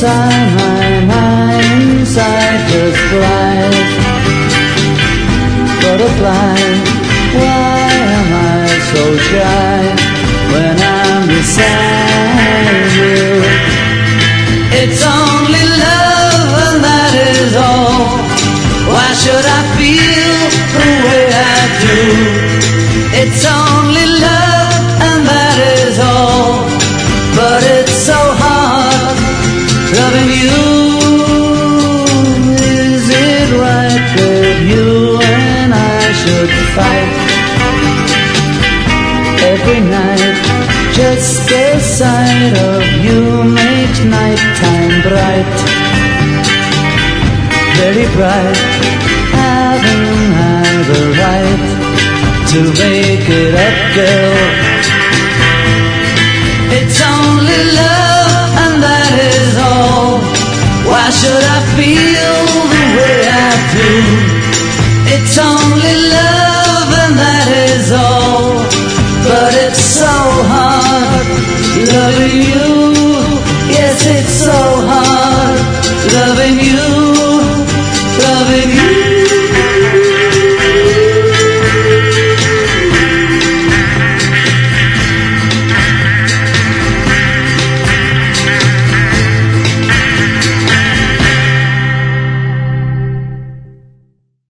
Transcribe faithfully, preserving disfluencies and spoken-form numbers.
inside my mind, cycles flies. Butterfly, why am I so shy when I'm beside you? It's only love and that is all. Why should I feel the way I do? It's only love and that is all. But it's so hard loving you. Is it right that you and I should fight every night? Just the sight of you makes nighttime bright, very bright. Haven't I the right to make it up, girl? It's only love and that is all. Why should I feel